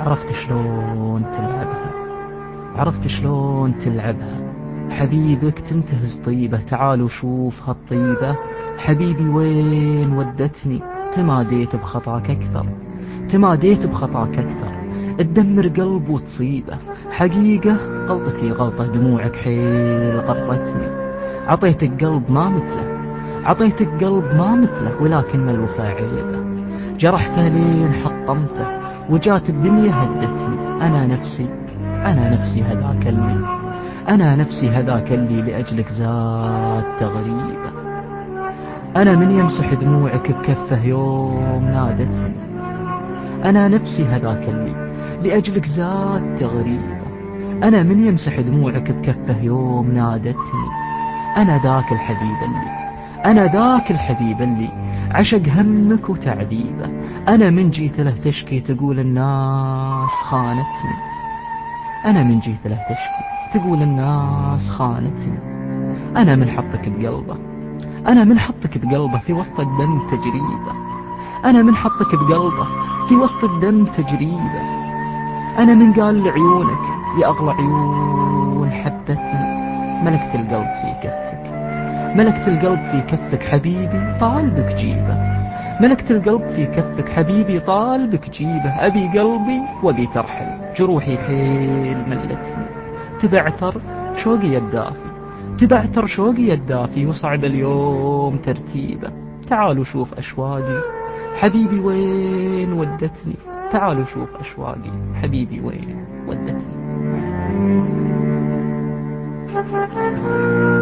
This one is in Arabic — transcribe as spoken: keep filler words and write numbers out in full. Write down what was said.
عرفت شلون تلعبها، عرفت شلون تلعبها. حبيبك تنتهز طيبة، تعال وشوف هالطيبة. حبيبي وين ودتني، تماديت بخطاك أكثر، تماديت بخطاك أكثر. تدمر قلب وتصيبه، حقيقة غلطتي غلطة، دموعك حيل غرتني. عطيتك قلب ما مثله، عطيتك قلب ما مثله، ولكن الوفا عيبه. جرحته لين حطمته، وجات الدنيا هدتني. أنا نفسي، أنا نفسي هذاك اللي، أنا نفسي هذاك اللي لأجلك زاد تغريبة. أنا من يمسح دموعك بكفه يوم نادتني، أنا نفسي هذاك اللي لأجلك زاد تغريبة. أنا من يمسح دموعك بكفه يوم نادتني. أنا ذاك الحبيب اللي، أنا ذاك الحبيب اللي عشق همك وتعذيبه. أنا من جيت له تشكي تقول الناس خانتني، أنا من جيت له تشكي تقول الناس خانتني. أنا من حطك بقلبه، أنا من حطك بقلبه في وسط الدم تجريبه. أنا من حطك بقلبه في وسط الدم تجريبه. أنا من قال لعيونك يا أغلى عيون حبتني. ملكت القلب في كفك، ملكت القلب في كفك حبيبي طالبك جيبه. ملكت القلب في كفك حبيبي طالبك جيبه. أبي قلبي وأبي ترحل، جروحي حيل ملتني. تبعثر شوقي الدافي، تبعثر شوقي الدافي، وصعب اليوم ترتيبه. تعالوا شوف أشواقي حبيبي وين ودتني، تعالوا شوف أشواقي حبيبي وين ودتني.